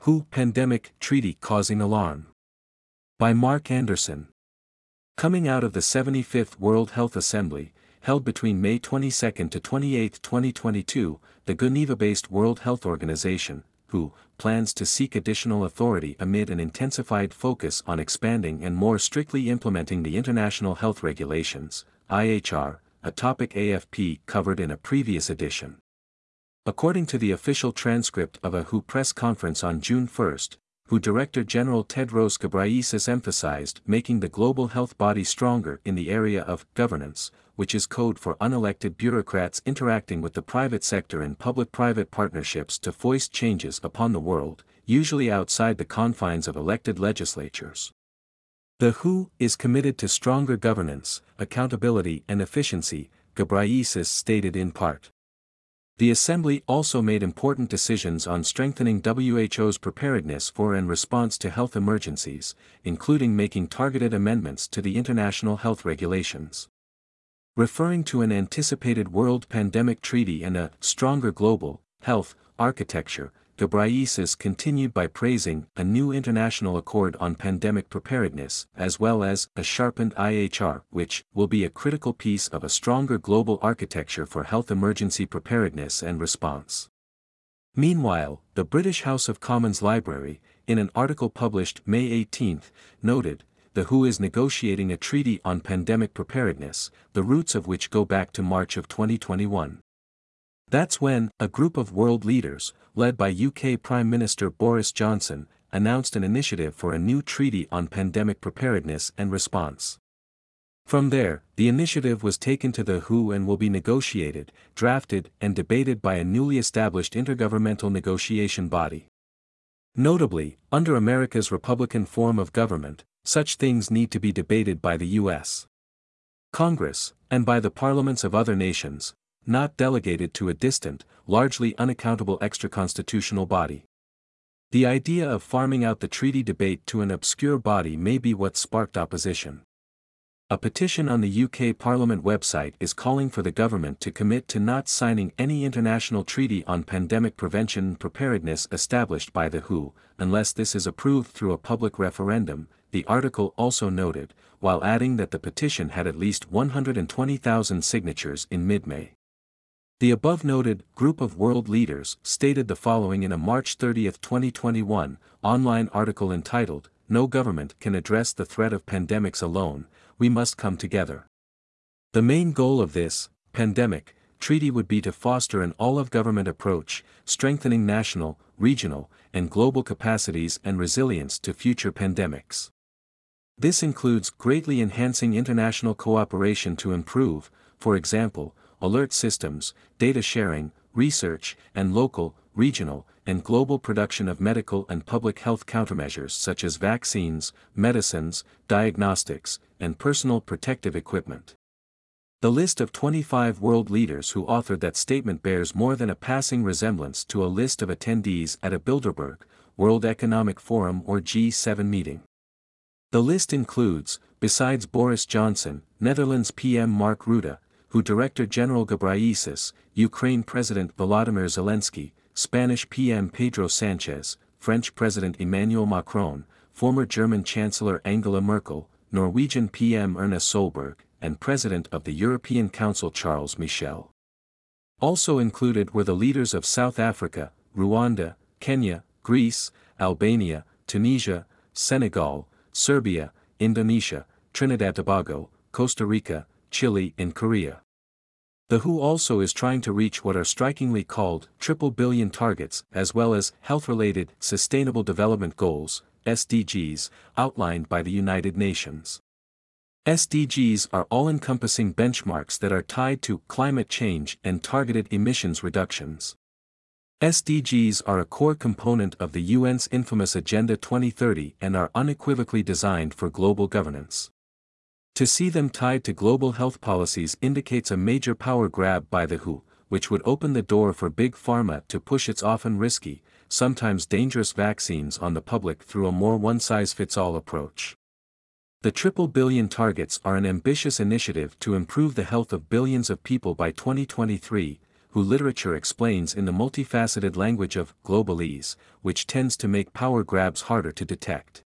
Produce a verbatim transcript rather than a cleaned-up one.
W H O Pandemic Treaty Causing Alarm. By Mark Anderson. Coming out of the seventy-fifth World Health Assembly, held between May twenty-second to twenty-eighth, twenty twenty-two, the Geneva-based World Health Organization, W H O, plans to seek additional authority amid an intensified focus on expanding and more strictly implementing the International Health Regulations, I H R, a topic A F P covered in a previous edition. According to the official transcript of a W H O press conference on June first, W H O Director General Tedros Ghebreyesus emphasized making the global health body stronger in the area of governance, which is code for unelected bureaucrats interacting with the private sector in public-private partnerships to foist changes upon the world, usually outside the confines of elected legislatures. The W H O is committed to stronger governance, accountability and efficiency, Ghebreyesus stated in part. The Assembly also made important decisions on strengthening W H O's preparedness for and response to health emergencies, including making targeted amendments to the international health regulations. Referring to an anticipated world pandemic treaty and a stronger global health architecture, Ghebreyesus continued by praising a new international accord on pandemic preparedness as well as a sharpened I H R, which will be a critical piece of a stronger global architecture for health emergency preparedness and response. Meanwhile, the British House of Commons Library, in an article published May eighteenth, noted, the W H O is negotiating a treaty on pandemic preparedness, the roots of which go back to March of twenty twenty-one. That's when, a group of world leaders, led by U K Prime Minister Boris Johnson, announced an initiative for a new treaty on pandemic preparedness and response. From there, the initiative was taken to the W H O and will be negotiated, drafted and debated by a newly established intergovernmental negotiation body. Notably, under America's Republican form of government, such things need to be debated by the U S Congress, and by the parliaments of other nations, not delegated to a distant, largely unaccountable extra-constitutional body. The idea of farming out the treaty debate to an obscure body may be what sparked opposition. A petition on the U K Parliament website is calling for the government to commit to not signing any international treaty on pandemic prevention and preparedness established by the W H O, unless this is approved through a public referendum, the article also noted, while adding that the petition had at least one hundred twenty thousand signatures in mid-May. The above-noted group of world leaders stated the following in a March thirtieth twenty twenty-one, online article entitled, "No Government Can Address the Threat of Pandemics Alone, We Must Come Together." The main goal of this, pandemic, treaty would be to foster an all-of-government approach, strengthening national, regional, and global capacities and resilience to future pandemics. This includes greatly enhancing international cooperation to improve, for example, alert systems, data sharing, research, and local, regional, and global production of medical and public health countermeasures such as vaccines, medicines, diagnostics, and personal protective equipment. The list of twenty-five world leaders who authored that statement bears more than a passing resemblance to a list of attendees at a Bilderberg, World Economic Forum or G seven meeting. The list includes, besides Boris Johnson, Netherlands P M Mark Rutte, W H O Director General Ghebreyesus, Ukraine President Volodymyr Zelensky, Spanish P M Pedro Sanchez, French President Emmanuel Macron, former German Chancellor Angela Merkel, Norwegian P M Erna Solberg, and President of the European Council Charles Michel. Also included were the leaders of South Africa, Rwanda, Kenya, Greece, Albania, Tunisia, Senegal, Serbia, Indonesia, Trinidad and Tobago, Costa Rica, Chile and Korea. The W H O also is trying to reach what are strikingly called triple billion targets as well as health-related Sustainable Development Goals, S D Gs, outlined by the United Nations. S D Gs are all-encompassing benchmarks that are tied to climate change and targeted emissions reductions. S D Gs are a core component of the U N's infamous Agenda twenty thirty and are unequivocally designed for global governance. To see them tied to global health policies indicates a major power grab by the W H O, which would open the door for Big Pharma to push its often risky, sometimes dangerous vaccines on the public through a more one-size-fits-all approach. The triple billion targets are an ambitious initiative to improve the health of billions of people by twenty twenty-three, who literature explains in the multifaceted language of globalese, which tends to make power grabs harder to detect.